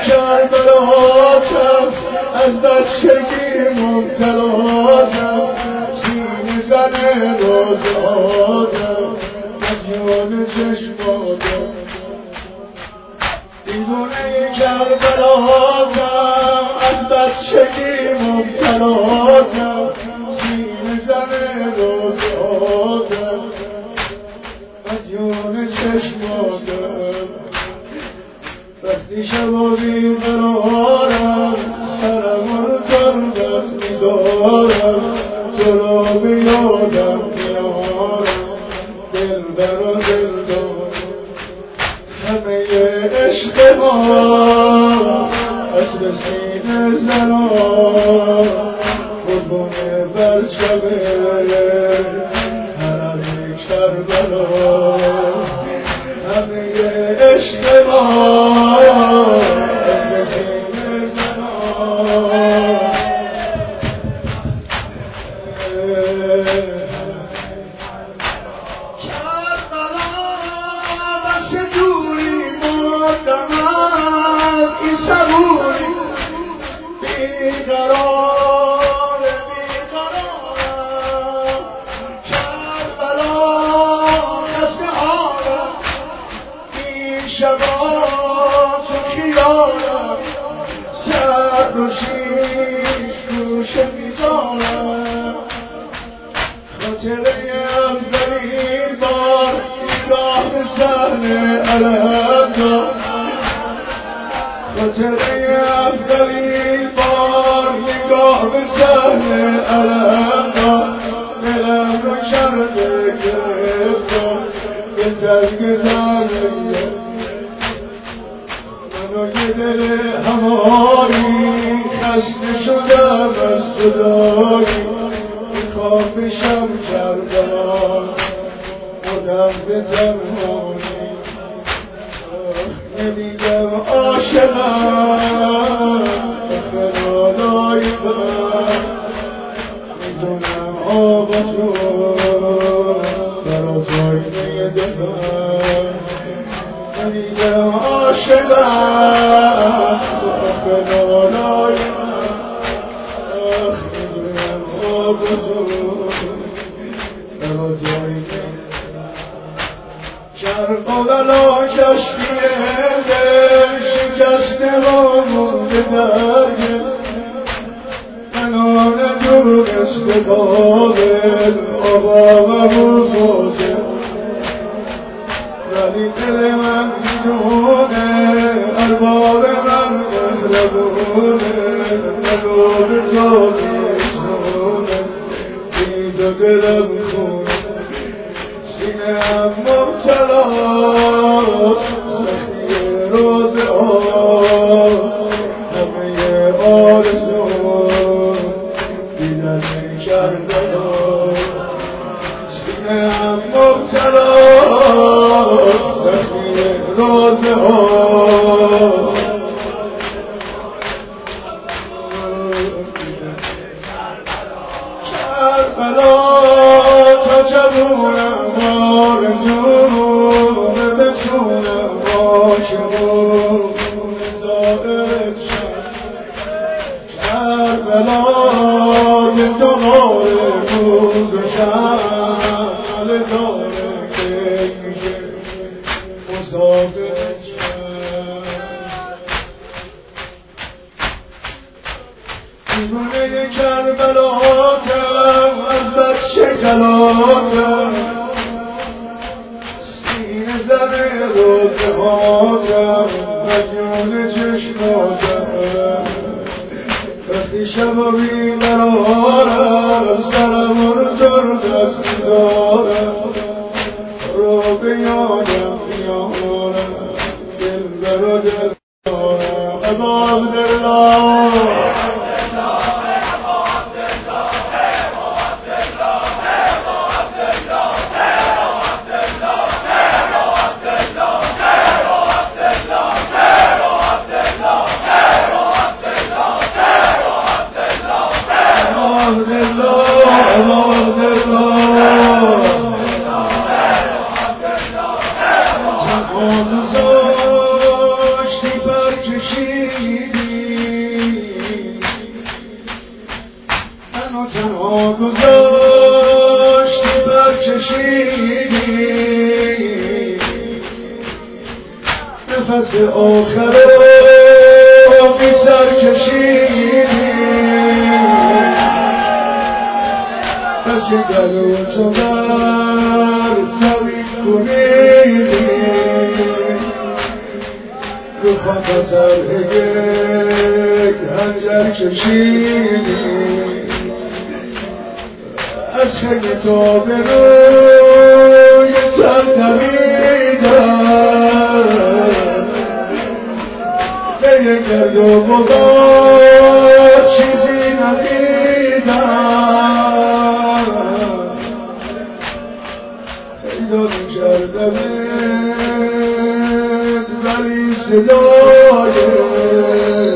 کربلاتم از بچگی مبتلاتم سینه زن روزاتم مدیون چشماتم دیوونه کربلاتم از بچگی مبتلاتم سینه زن روزاتم مدیون چشماتم وقتی شب و بیقرارم سرم رو در دست میذارم تو را به یادم میارم دلبر و دلدارم همه عشق ما از به سینه زنان قربون برچم حرم کربلا همه عشق ما از به سینه زنان کربلا بس دوری مردم از این صبوری بیقرار بیقرارم کربلا خسته حالم این شبا تو خیالم سر رو شیش گوشه میزارم خاطره اولین بار نگاه به صحنه علم دار خاطره اولین بار نگاه به صحنه علم دار دلم رو کرده گرفتار گتر منو یه دل هماری خسته شدم از جدایی میخوام بشم کربلا خودم ز تنهایی نمیگم عاشقم خلالای من میدونم آباتو برا جایده دلم نمیگم عاشقم خلالای من میدونم آباتو برا جایده کربلا کشتی دل شکسته و مونده در گل منو ندونسته قابل آقا و بزرگه ولی دل من میدونه ارباب من مهربونه نگو به تو میشونه دید و دلم خونه سینه‌ام مبتلاست سختی روز همه آرزو دیدن کربلا سینه‌ام مبتلاست سختی روز کربلا تا جوونم آرزوم بتونم باشم زائد شم کربلا که دوباره گذشتم داره که میشه مسافر شم دیوونه کربلاتم از بچه جلاتم سینه زن روزهاتم مدیون چشماتم وقتی شب و بیقرارم سرم رو در دست میذارم رو به یادم میارم دلبر و دلدارم عبادالله گذاشتی پر کشید ما گذاشتی برکشیدی نفس آخر رو بی سر کشیدی پس که گلو تو بر سوید کنیدی رو خاطر یک هنجر کشیدی از خیلی تا به روی تن دویدم بین گرد و غبار چیزی ندیدم پیدا می‌کردمت ولی صدای